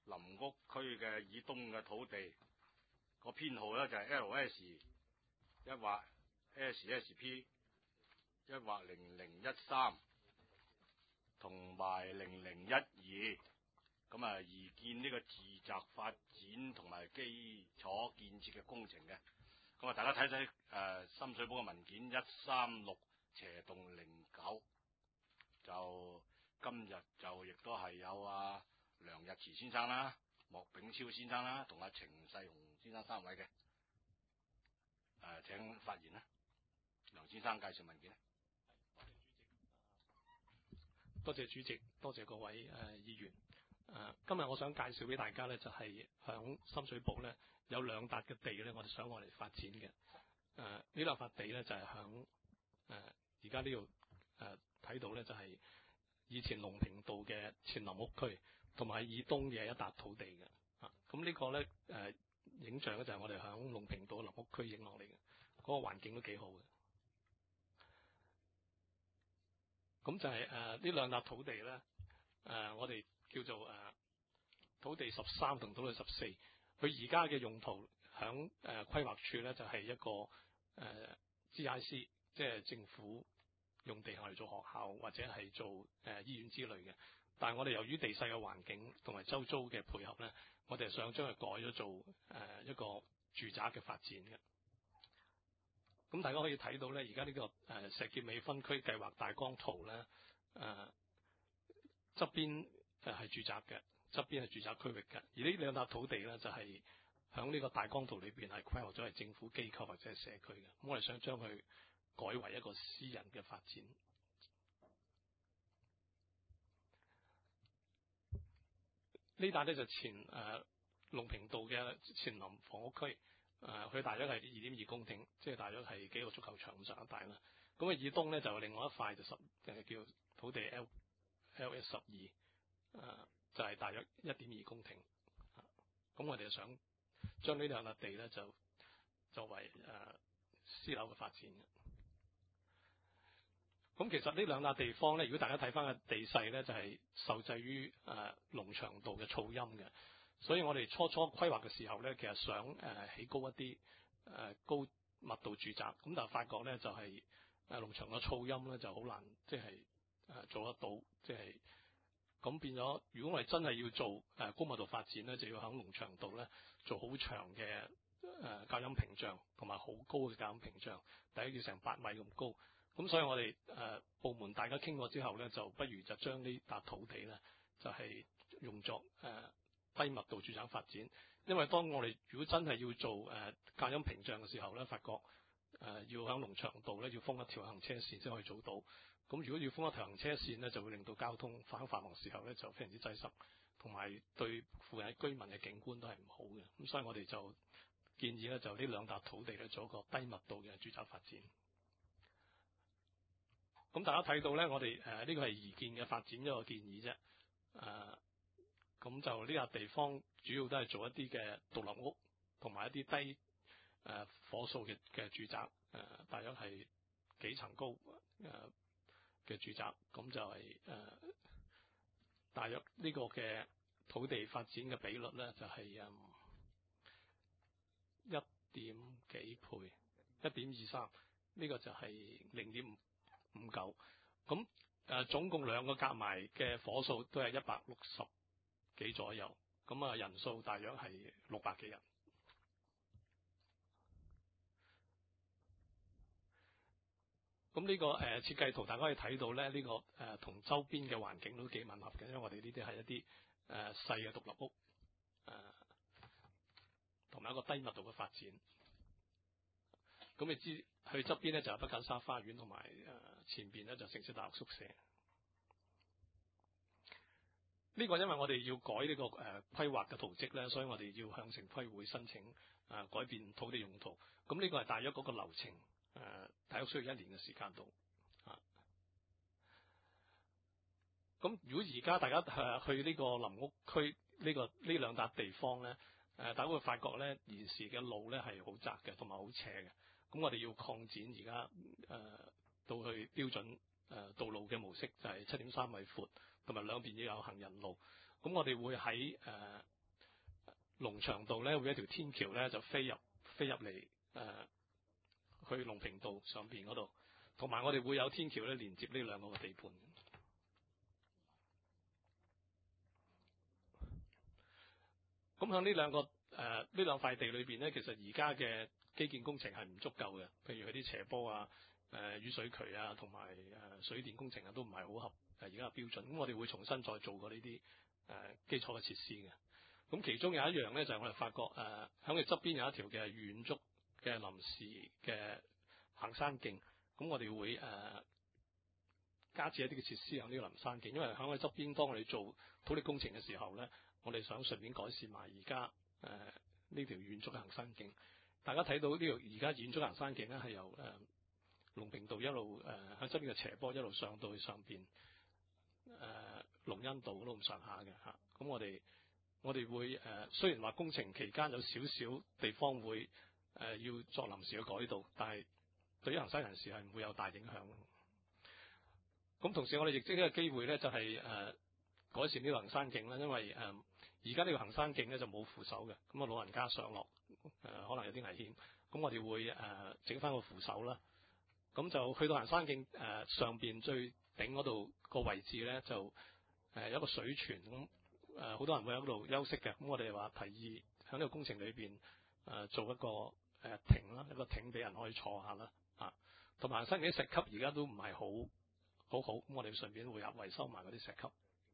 林屋區嘅以東嘅土地，個編號咧就係 LS1/SSP 1/0013同埋0012，咁啊擬建呢個住宅發展同埋基礎建設嘅工程嘅。咁啊，大家睇睇深水埗嘅文件136/09，就今日就亦都係有梁日慈先生啦、莫炳超先生啦，同程世雄先生3位嘅。請發言啦，梁先生介紹文件。 多謝主席，多謝各位議員。今日我想介紹俾大家咧，就係響深水埗咧有2笪嘅地咧，我哋想我嚟發展嘅。呢2塊地咧就係響而家呢度睇到咧，就係以前龍平道嘅前林屋區，同埋以東嘅一笪土地嘅。咁呢個咧影像咧就係我哋響龍平道林屋區影落嚟嘅，嗰個環境都幾好嘅。咁就係呢2笪土地咧，我哋叫做土地13同土地14。佢而家嘅用途響規劃處咧就係一個GIC， 即係政府用地嚟做學校或者係做醫院之類嘅。但係我哋由於地勢嘅環境同埋周遭嘅配合咧，我哋想將佢改咗做一個住宅嘅發展嘅。咁大家可以睇到咧，而家呢個石硤尾分區計劃大綱圖咧，側邊係住宅嘅，側邊係住宅區域嘅。而呢2笪土地咧，就係響呢個大綱圖裏邊係規劃咗係政府機構或者係社區嘅。咁我哋想將佢改為一個私人嘅發展。呢笪咧就前龍平道嘅前林房屋區。佢大約係2.2公頃，即係大約係幾個足球場咁上一大啦。咁以東咧就另外一塊就叫土地 LS12，就係大約1.2公頃。咁我哋就想將呢2笪地咧就作為私樓嘅發展嘅。咁其實呢2笪地方咧，如果大家睇翻嘅地勢咧，就係受制於龍翔道嘅噪音嘅。所以我哋初規劃嘅時候咧，其實想起高一啲高密度住宅，咁但係發覺咧就係龍翔嘅噪音咧就好難，即係做得到，即係咁變咗。如果我哋真係要做高密度發展咧，就要喺龍翔道咧做好長嘅隔音屏障，同埋好高嘅隔音屏障，大約要成8米咁高。咁所以我哋部門大家傾過之後咧，就不如就將呢笪土地咧就係用作低密度住宅發展。因為當我哋如果真係要做隔音屏障嘅時候咧，發覺要喺龍翔道咧要封一條行車線先可以做到。咁如果要封一條行車線咧，就會令到交通繁忙時候咧就非常之擠塞，同埋對附近居民嘅景觀都係唔好嘅。咁所以我哋就建議咧，就呢2笪土地咧做一個低密度嘅住宅發展。咁大家睇到咧，我哋呢個係擬建嘅發展一個建議啫。咁就呢笪地方主要都係做一啲嘅獨立屋，同埋一啲低伙數嘅住宅，大約係幾層高嘅住宅。咁就係大約呢個嘅土地發展嘅比率咧，就係1點幾倍，1.23，呢個就係0.59。咁總共2個夾埋嘅伙數都係160幾左右，咁人數大約係600幾人。咁呢個設計圖大家可以睇到咧，呢個同周邊嘅環境都幾吻合嘅，因為我哋呢啲係一啲細嘅獨立屋，同埋一個低密度嘅發展。咁你知佢側邊咧就係北梘沙花園，同埋前邊咧就城市大學宿舍。呢個因為我哋要改呢個規劃嘅圖則咧，所以我哋要向城規會申請改變土地用途。咁呢個係大約嗰個流程，大約需要1年嘅時間度。咁如果而家大家去呢個林屋區呢2笪地方咧，大家會發覺咧現時嘅路咧係好窄嘅，同埋好斜嘅。咁我哋要擴展而家到去標準道路嘅模式，就係7.3米闊，同埋兩邊要有行人路。咁我哋會喺龍翔道咧會有一條天橋咧就飛入嚟去龍平道上邊嗰度，同埋我哋會有天橋咧連接呢兩個嘅地盤。咁喺呢兩塊地裏邊咧，其實而家嘅基建工程係唔足夠嘅，譬如佢啲斜坡啊、雨水渠啊，同埋水電工程啊，都唔係好合而家嘅標準。咁我哋會重新再做過呢啲基礎嘅設施嘅。咁其中有一樣咧，就係我哋發覺喺佢側邊有一條嘅遠足嘅臨時嘅行山徑。咁我哋會加設一啲嘅設施喺呢個臨山徑，因為喺我哋側邊，當我哋做土力工程嘅時候咧，我哋想順便改善埋而家呢條遠足嘅行山徑。大家睇到呢條而家遠足行山徑咧，係由龍平道一路喺側邊嘅斜坡一路上到去上邊龍恩道嗰度咁上下嘅嚇。咁我哋會雖然話工程期間有少少地方會要作臨時嘅改道，但係對於行山人士係唔會有大影響。咁同時我哋亦即呢個機會咧，就係改善呢個行山徑啦，因為而家呢個行山徑咧就冇扶手嘅，咁啊老人家上落可能有啲危險。咁我哋會整翻個扶手啦。咁就去到行山徑上邊最頂嗰度個位置咧，就有一個水泉，咁好多人會喺嗰度休息嘅。咁我哋話提議喺呢個工程裏邊做一個亭啦，一個亭俾人可以坐下啦嚇。同埋行山徑啲石級而家都唔係好，咁我哋順便會維修埋嗰啲石級。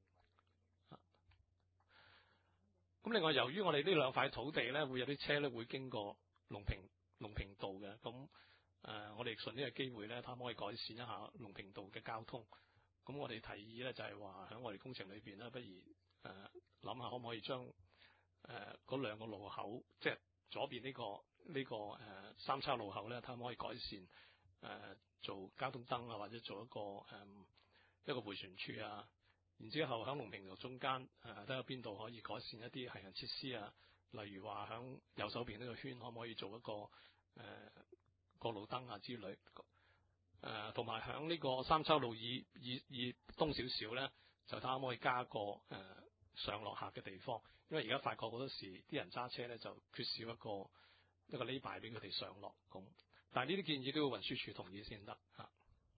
咁另外，由於我哋呢兩塊土地咧，會有啲車咧會經過龍平道嘅，咁我哋順呢個機會咧，睇下可以改善一下龍平道嘅交通。咁我哋提議咧就係話喺我哋工程裏邊咧，不如諗下可唔可以將嗰兩個路口，即係左邊呢個三叉路口咧，睇下可唔可以改善做交通燈啊，或者做一個迴旋處啊。然之後喺龍平道中間睇下邊度可以改善一啲行人設施啊，例如話喺右手邊呢個圈可唔可以做一個過路燈啊之類。同埋喺呢個三叉路以東少少咧，就睇下可唔可以加個上落客嘅地方，因為而家發覺好多時啲人揸車咧就缺少一個呢排俾佢哋上落咁。但係呢啲建議都要運輸署同意先得嚇。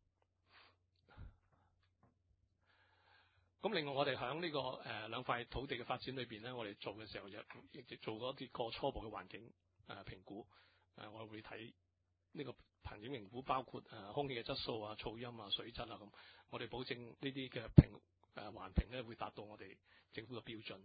咁另外我哋喺呢個兩塊土地嘅發展裏邊咧，我哋做嘅時候亦做過一啲個初步嘅環境評估。我會睇呢個環境評估，包括空氣嘅質素啊、噪音啊、水質啊咁。我哋保證呢啲嘅環評咧會達到我哋政府嘅標準。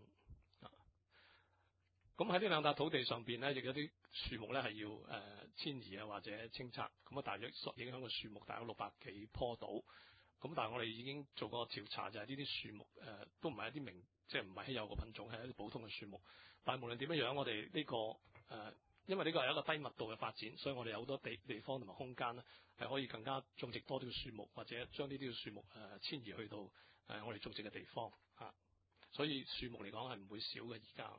咁喺呢兩笪土地上邊咧，亦有啲樹木咧係要遷移啊或者清拆。咁啊，大約影響嘅樹木大約600幾棵度。咁但係我哋已經做過調查，就係呢啲樹木都唔係一啲即係唔係稀有嘅品種，係一啲普通嘅樹木。但係無論點樣，我哋呢個因為呢個係一個低密度嘅發展，所以我哋有好多地方同埋空間咧，係可以更加種植多啲嘅樹木，或者將呢啲嘅樹木遷移去到我哋種植嘅地方嚇。所以樹木嚟講係唔會少嘅而家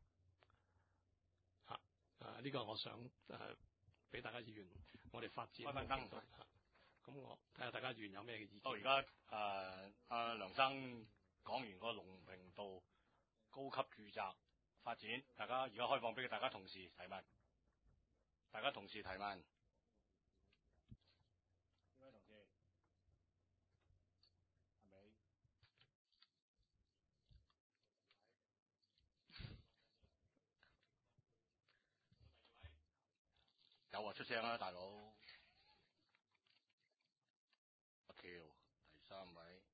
嚇。呢個我想俾大家議員我哋發展。 開翻燈。 咁我睇下大家議員有咩嘅意見。 到而家阿梁生講完個龍平道高級住宅發展，大家而家開放俾大家同事提問。大家同事提問。呢位同事係咪？有啊，出聲啦，大佬。阿橋，第3位，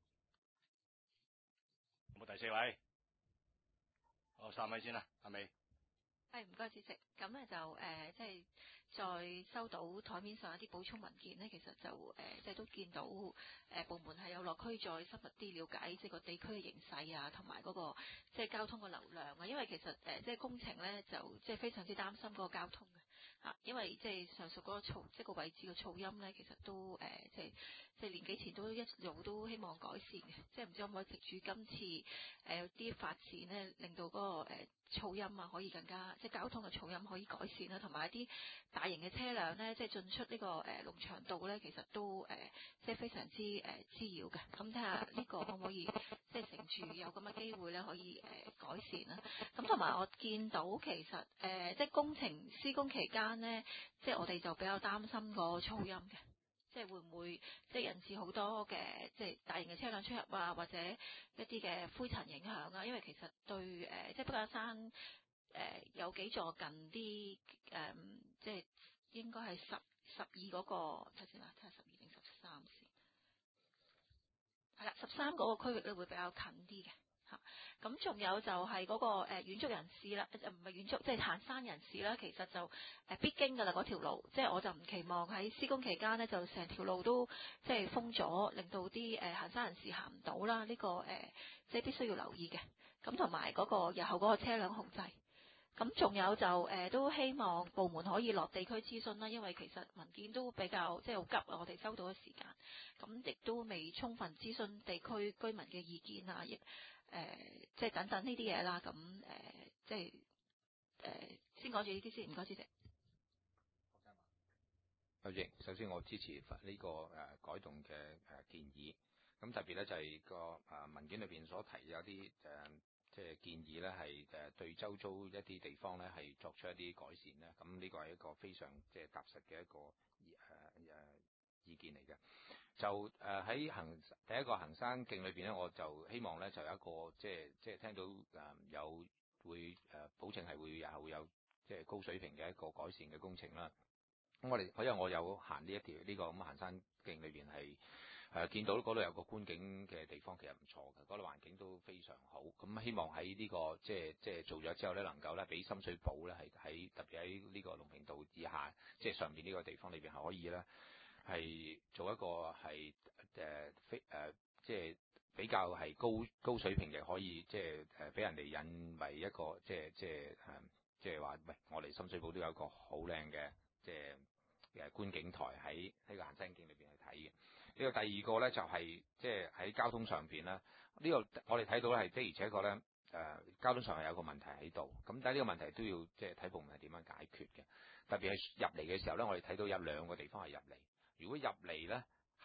有冇第4位？好，3位先啦，係咪？ 唔該，主席。咁咧就即係再收到台面上一啲補充文件咧，其實就即係都見到部門係有落區再深入啲了解即係個地區嘅形勢啊，同埋嗰個即係交通嘅流量啊。因為其實即係工程咧就即係非常之擔心嗰個交通嘅。 因為即係上述嗰個噪，即係個位置嘅噪音咧，其實都即係年幾前都一路都希望改善嘅，即係唔知可唔可以藉住今次有啲發展咧，令到嗰個噪音啊可以更加即係交通嘅噪音可以改善啦，同埋一啲大型嘅車輛咧，即係進出呢個龍翔道咧，其實都即係非常之滋擾嘅。咁睇下呢個可唔可以即係乘住有咁嘅機會咧，可以改善啦。咁同埋我見到其實即係工程施工期間咧，即係我哋就比較擔心個噪音嘅，即係會唔會即係引致好多嘅即係大型嘅車輛出入啊，或者一啲嘅灰塵影響啊。因為其實對即係北架山有幾座近啲即係應該係十二嗰個睇先啦，睇下12定13先，係啦，13嗰個區域咧會比較近啲嘅。咁仲有就係嗰個遠足人士啦，唔係遠足，即係行山人士啦。其實就必經㗎啦嗰條路，即係我就唔期望喺施工期間呢，就成條路都即係封咗，令到啲行山人士行唔到啦。呢個即係必須要留意嘅。咁同埋嗰個日後嗰個車輛控制。咁仲有就都希望部門可以落地區諮詢啦，因為其實文件都比較即係好急啊，我哋收到嘅時間，咁亦都未充分諮詢地區居民嘅意見啊，亦即係等等呢啲嘢啦。咁即係先講住呢啲先，唔該主席。 主席，首先我支持呢個改動嘅建議。咁特別咧就係個文件裏邊所提有啲即係建議咧，係對周遭一啲地方咧係作出一啲改善咧。咁呢個係一個非常即係踏實嘅一個意見嚟嘅。就喺第一個行山徑裏邊咧，我就希望咧就有一個即係聽到有會保證係會有即係高水平嘅一個改善嘅工程啦。咁因為我有行呢呢個咁行山徑裏邊係見到嗰度有個觀景嘅地方，其實唔錯嘅，嗰度環境都非常好。咁希望喺呢個即係做咗之後咧，能夠咧俾深水埗咧係特別喺呢個龍平道以下，即係上邊呢個地方裏邊係可以咧係做一個係即係比較係高水平嘅，可以即係俾人哋引為一個即係話喂，我哋深水埗都有一個好靚嘅即係觀景台喺呢個行山徑裏邊去睇嘅。呢個第二個咧就係即係喺交通上邊咧，呢個我哋睇到咧係的而且確咧交通上係有個問題喺度。咁但係呢個問題都要即係睇部門係點樣解決嘅。特別係入嚟嘅時候咧，我哋睇到有兩個地方係入嚟。如果入嚟咧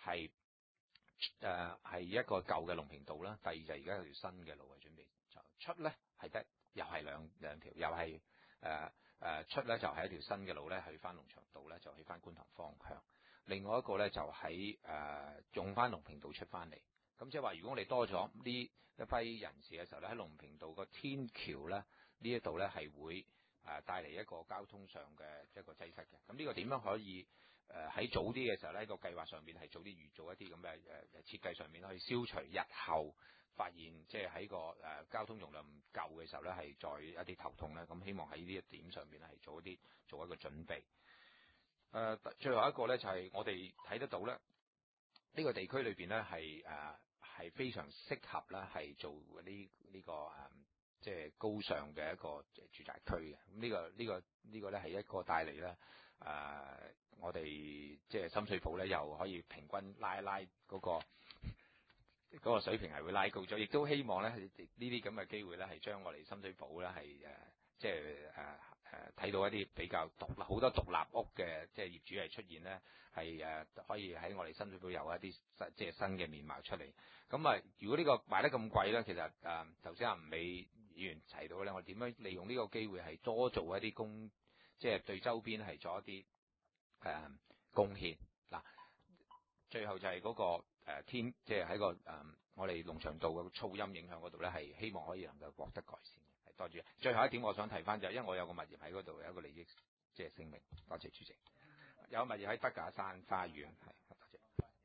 係一個舊嘅龍平道啦，第二就係而家有條新嘅路係準備就出咧係得又係兩條，又係出咧就係一條新嘅路咧去翻龍翔道咧，就去翻觀塘方向。另外一個咧就喺用翻龍平道出翻嚟。咁即係話，如果我哋多咗呢一批人士嘅時候咧，喺龍平道個天橋咧呢一度咧係會帶嚟一個交通上嘅一個擠塞嘅。咁呢個點樣可以喺早啲嘅時候咧，個計劃上邊係早啲預做一啲咁嘅設計上面可以消除日後發現即係喺個交通容量唔夠嘅時候咧，係再一啲頭痛咧。咁希望喺呢一點上面咧係做一個準備。最後一個咧就係我哋睇得到咧，呢個地區裏邊咧係非常適合咧係做呢個即係高尚嘅一個住宅區嘅。咁呢個咧係一個帶嚟咧我哋即係深水埗咧又可以平均拉嗰個水平係會拉高咗，亦都希望咧呢啲咁嘅機會咧係將我哋深水埗咧係即係睇到一啲比較好多獨立屋嘅即係業主係出現咧，係可以喺我哋深水埗有一啲即係新嘅面貌出嚟。咁如果呢個賣得咁貴咧，其實頭先阿吳美議員提到咧，我哋點樣利用呢個機會係多做一啲即係對周邊係做一啲貢獻嗱。最後就係嗰個即係喺個我哋龍翔道嘅噪音影響嗰度咧，係希望可以能夠獲得改善嘅。係多謝。最後一點我想提翻就係，因為我有個物業喺嗰度，有一個利益即係聲明。多謝主席。有物業喺德架山花園，係多謝。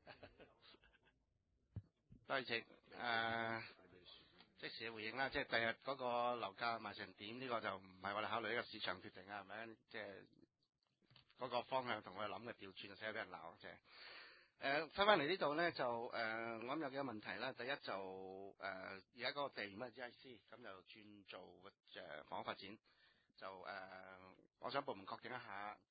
多謝即時回應啦，即係第日嗰個樓價賣成點，呢個就唔係我哋考慮呢個市場決定啊，係咪？即係嗰個方向同我哋諗嘅調轉，就使俾人鬧即係。翻返嚟呢度咧，就我諗有幾個問題啦。第一就而家嗰個地乜 GIC， 咁就轉做房屋發展，就我想部門確定一下，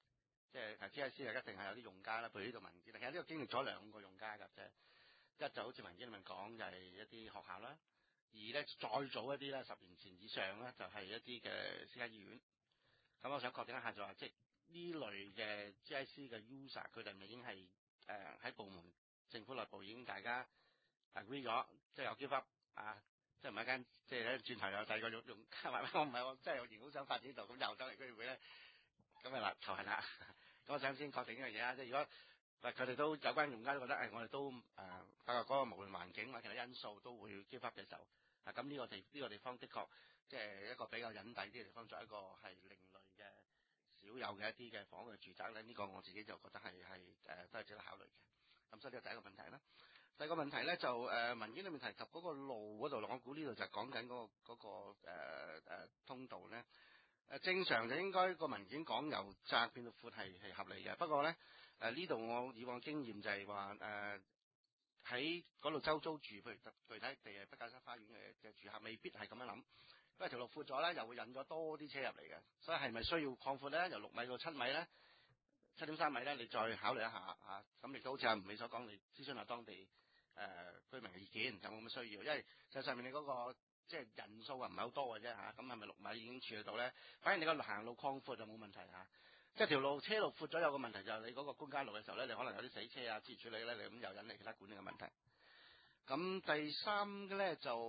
即係GIC係一定係有啲用家啦，譬如呢度文件，其實呢個經歷咗2個用家㗎啫。一就好似文件裏面講，就係一啲學校啦；二咧再早一啲咧，10年前以上咧，就係一啲嘅私家醫院。咁我想確定一下就話，即係呢類嘅 GIC 嘅 user，佢哋咪已經係喺部門政府內部已經大家 agree 咗，即係有 give up 啊，即係唔係一間即係咧轉頭有第二個用，我唔係我真係有好想發展呢度，咁又走嚟居委會咧，咁咪啦頭痕啦。咁我想先確定呢樣嘢啊，即係如果佢哋都有關用家都覺得我哋都發覺嗰個無論環境或者其他因素都會 give up 嘅時候，咁呢個地方的確即係一個比較隱蔽啲嘅地方，作為一個係另類嘅少有嘅一啲嘅房屋嘅住宅咧，呢個我自己就覺得係都係值得考慮嘅。咁所以呢個第一個問題啦。第二個問題咧就文件裏面提及嗰個路嗰度，我估呢度就係講緊嗰個通道咧。正常就應該個文件講由窄變到闊係合理嘅，不過咧呢度我以往經驗就係話喺嗰度周遭住，譬如具體地係畢架山花園嘅住客，未必係咁樣諗，因為條路闊咗咧，又會引咗多啲車入嚟嘅，所以係咪需要擴闊咧？由6米到7米咧，7.3米咧，你再考慮一下啊。咁亦都好似阿吳美所講，你諮詢下當地居民嘅意見，有冇咁嘅需要？因為實際上面你嗰個即係人數唔係好多嘅啫嚇，咁係咪6米已經處理到咧？反正你個行路擴闊就冇問題嚇。即係條路車路闊咗，有個問題就係你嗰個官家路嘅時候咧，你可能有啲死車啊，之類處理咧，你咁又引嚟其他管理嘅問題。咁第三嘅咧就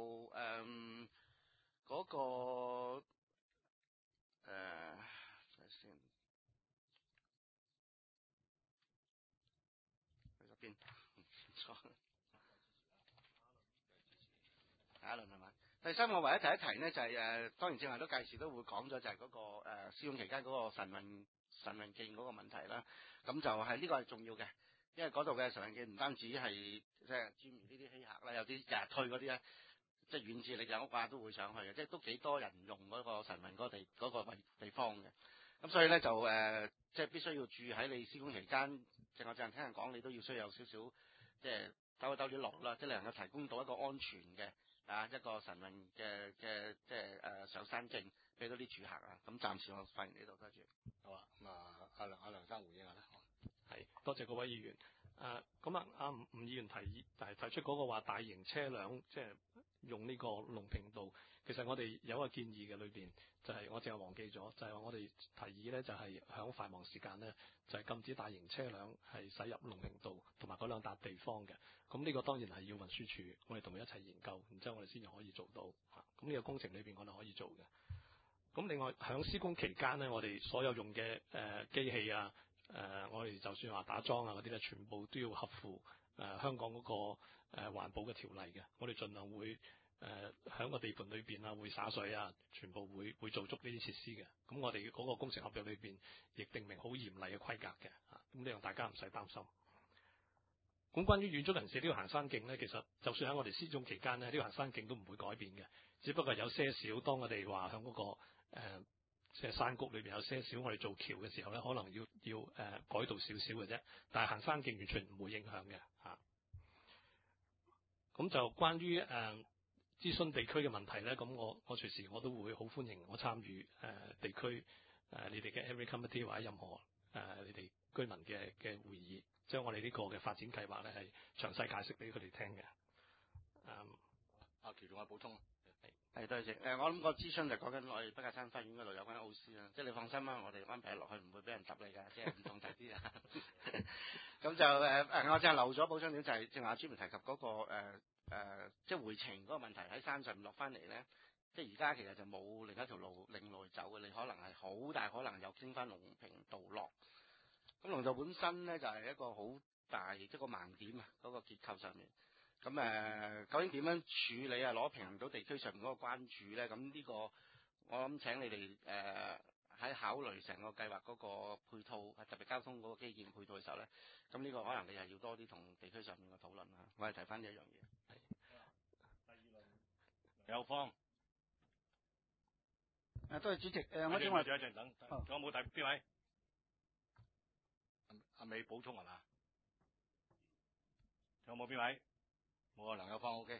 嗰個睇先，去咗邊？錯，下一輪係嘛？第三個唯一提一提呢，就係當然正話都屆時都會講咗，就係嗰個施工期間嗰個晨運徑嗰個問題啦。咁就係呢個係重要嘅，因為嗰度嘅晨運徑唔單止係即係專門呢啲稀客啦，有啲日日退嗰啲咧，即係遠至你間屋啊都會上去嘅，即係都幾多人用嗰個晨運嗰個地方嘅。咁所以咧就即係必須要注意喺你施工期間，我聽人講，你都要需要有少少即係兜啲路啦，即係你能夠提供到一個安全嘅一個晨運嘅即係上山徑俾到啲住客啊。咁暫時我發言呢度，多謝。 好啊，咁阿梁生回應下啦。 係，多謝各位議員。阿吳議員提出嗰個話大型車輛即係用呢個龍平道，其實我哋有一個建議嘅裏邊，就係我淨係忘記咗，就係話我哋提議咧，就係響繁忙時間咧，就係禁止大型車輛係駛入龍平道同埋嗰兩笪地方嘅。咁呢個當然係要運輸署，我哋同佢一齊研究，然之後我哋先至可以做到嚇。咁呢個工程裏邊我哋可以做嘅。咁另外響施工期間咧，我哋所有用嘅機器啊。我哋就算話打樁啊嗰啲咧，全部都要合乎香港嗰個環保嘅條例嘅。我哋盡量會喺個地盤裏邊啊，會灑水啊，全部會做足呢啲設施嘅。咁我哋嗰個工程合約裏邊亦定明好嚴厲嘅規格嘅嚇，咁呢樣大家唔使擔心。咁關於遠足人士呢個行山徑咧，其實就算喺我哋施工期間咧，呢個行山徑都唔會改變嘅，只不過有些少當我哋話喺嗰個即係山谷裏邊有些少，我哋做橋嘅時候咧，可能要改動少少嘅啫。但係行山徑完全唔會影響嘅嚇。咁就關於諮詢地區嘅問題咧，咁我隨時我都會好歡迎我參與地區你哋嘅 Area Committee 或者任何你哋居民嘅會議，將我哋呢個嘅發展計劃咧係詳細解釋俾佢哋聽嘅。 阿喬仲有補充？ 係，多謝。我諗個諮詢就講緊我哋畢架山花園嗰度有關奧斯啦，即係你放心啦，我哋安排落去唔會俾人揼你㗎，即係唔同第啲啊。咁就我淨係漏咗補充點，就係正話專門提及嗰個即係回程嗰個問題，喺山上面落翻嚟咧，即係而家其實就冇另一條另路走嘅，你可能係好大可能又經翻龍平道落。咁龍道本身咧就係一個好大即係個盲點啊，嗰個結構上面。咁究竟點樣處理啊？攞平衡到地區上面嗰個關注咧？咁呢個我諗請你哋喺考慮成個計劃嗰個配套，特別交通嗰個基建配套嘅時候咧，咁呢個可能你係要多啲同地區上面嘅討論啊。我係提翻呢一樣嘢。 第二輪梁有方。 多謝主席。 我正話等一陣等，仲有冇第邊位？阿美補充係嘛？仲有冇邊位？冇啊，梁有方 OK。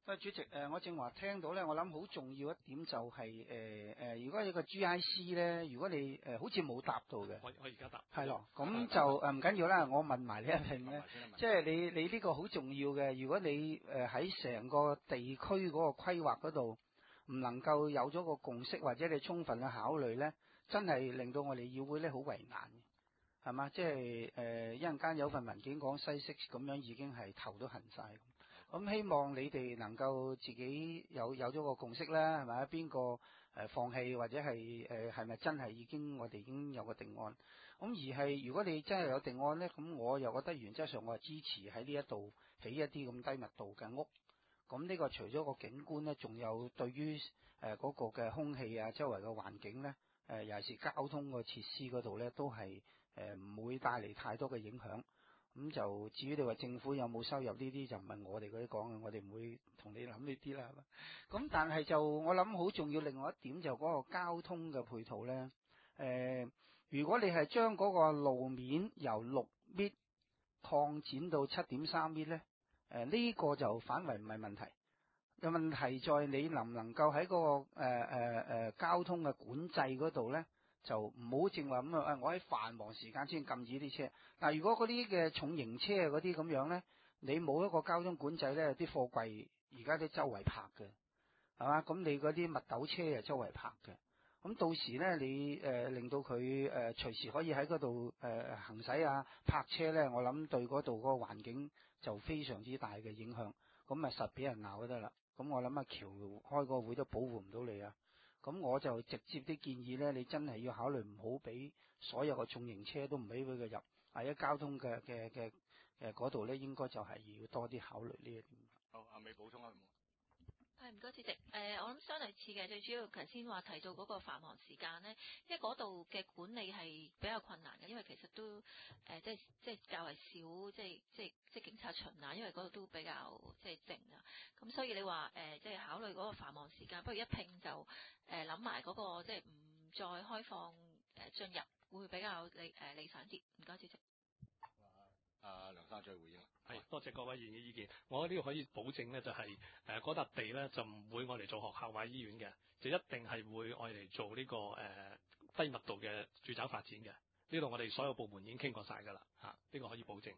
主席，我正話聽到咧，我諗好重要一點就係如果有個 GIC 咧，如果你好似冇答到嘅， 我而家答。 係咯，咁就唔緊要啦，我問埋你一拼咧，即係你呢個好重要嘅。如果你喺成個地區嗰個規劃嗰度唔能夠有咗個共識，或者你充分去考慮咧，真係令到我哋議會咧好為難嘅，係嘛？即係一陣間有份文件講西式咁樣，已經係頭都痕晒。咁希望你哋能夠自己有咗個共識啦，係咪？邊個放棄或者係咪真係我哋已經有個定案？咁而係如果你真係有定案咧，咁我又覺得原則上我係支持喺呢一度起一啲咁低密度嘅屋。咁呢個除咗個景觀咧，仲有對於嗰個嘅空氣啊、周圍嘅環境咧，尤其是交通個設施嗰度咧，都係唔會帶嚟太多嘅影響。咁就至於你話政府有冇收入呢啲，就唔係我哋嗰啲講嘅，我哋唔會同你諗呢啲啦。咁但係就我諗好重要，另外一點就嗰個交通嘅配套咧。如果你係將嗰個路面由6米擴展到7.3米咧，呢個就反為唔係問題。問題在你能唔能夠喺嗰個交通嘅管制嗰度咧，就唔好淨話咁啊！我喺繁忙時間先禁止啲車。嗱，如果嗰啲嘅重型車嗰啲咁樣咧，你冇一個交通管制咧，啲貨櫃而家都周圍泊嘅，係嘛？咁你嗰啲密斗車又周圍泊嘅，咁到時咧你令到佢隨時可以喺嗰度行駛啊泊車咧，我諗對嗰度嗰個環境就非常之大嘅影響。咁啊實俾人鬧就得啦。咁我諗阿橋開個會都保護唔到你啊。咁我就直接啲建議咧，你真係要考慮唔好俾所有嘅重型車都唔俾佢入，或者交通嘅嗰度咧，應該就係要多啲考慮呢一點。 好，阿美補充啊。 唔該，主席。我諗相類似嘅，最主要頭先話提到嗰個繁忙時間咧，因為嗰度嘅管理係比較困難嘅，因為其實都即係較為少，即係警察巡啊，因為嗰度都比較即係靜啊。咁所以你話即係考慮嗰個繁忙時間，不如一拼就諗埋嗰個即係唔再開放進入，會比較理想啲。唔該，主席。 梁生再回應啦。 係，多謝各位議員嘅意見。我呢個可以保證咧，就係嗰笪地咧就唔會愛嚟做學校或者醫院嘅，就一定係會愛嚟做呢個低密度嘅住宅發展嘅。呢度我哋所有部門已經傾過晒㗎啦，呢個可以保證。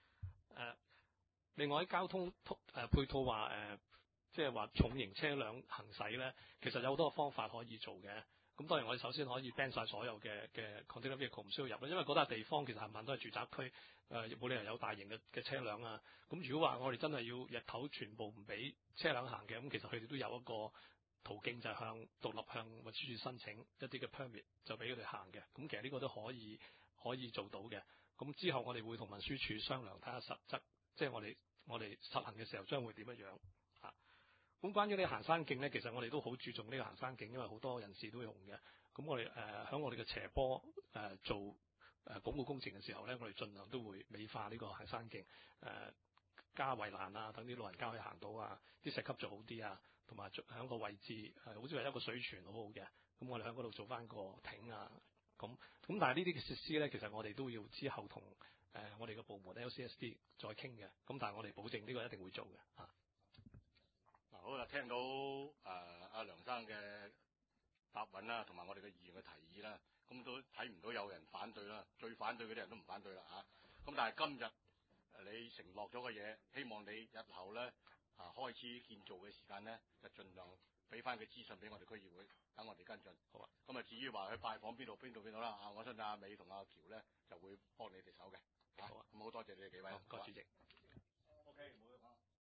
另外喺交通配套話即係話重型車輛行駛咧，其實有好多方法可以做嘅。咁當然我哋首先可以 ban 晒所有嘅 container vehicle 唔需要入啦，因為嗰笪地方其實冚唪唥都係住宅區，冇理由有大型嘅車輛啊。咁如果話我哋真係要日頭全部唔俾車輛行嘅，咁其實佢哋都有一個途徑，就係獨立向運輸署申請一啲嘅 permit， 就俾佢哋行嘅。咁其實呢個都可以做到嘅。咁之後我哋會同運輸署商量睇下實質，即係我哋實行嘅時候將會點樣樣。咁關於呢個行山徑咧，其實我哋都好注重呢個行山徑，因為好多人士都用嘅。咁我哋喺我哋嘅斜坡做鞏固工程嘅時候咧，我哋盡量都會美化呢個行山徑，加圍欄啊，等啲老人家可以行到啊，啲石級做好啲啊，同埋喺個位置好似係一個水泉好好嘅。咁我哋喺嗰度做翻個艇啊，咁但係呢啲嘅設施咧，其實我哋都要之後同我哋嘅部門 LCSD 再傾嘅。咁但係我哋保證呢個一定會做嘅嚇。 好啦，聽到阿梁生嘅答允啦，同埋我哋嘅議員嘅提議啦，咁都睇唔到有人反對啦，最反對嗰啲人都唔反對啦嚇。咁但係今日你承諾咗嘅嘢，希望你日後咧開始建造嘅時間咧，就盡量俾翻個資訊俾我哋區議會，等我哋跟進。好啊。咁啊，至於話去拜訪邊度啦我相信阿美同阿橋咧就會幫你哋手嘅。好啊。咁好多謝你哋幾位。 好，多謝主席。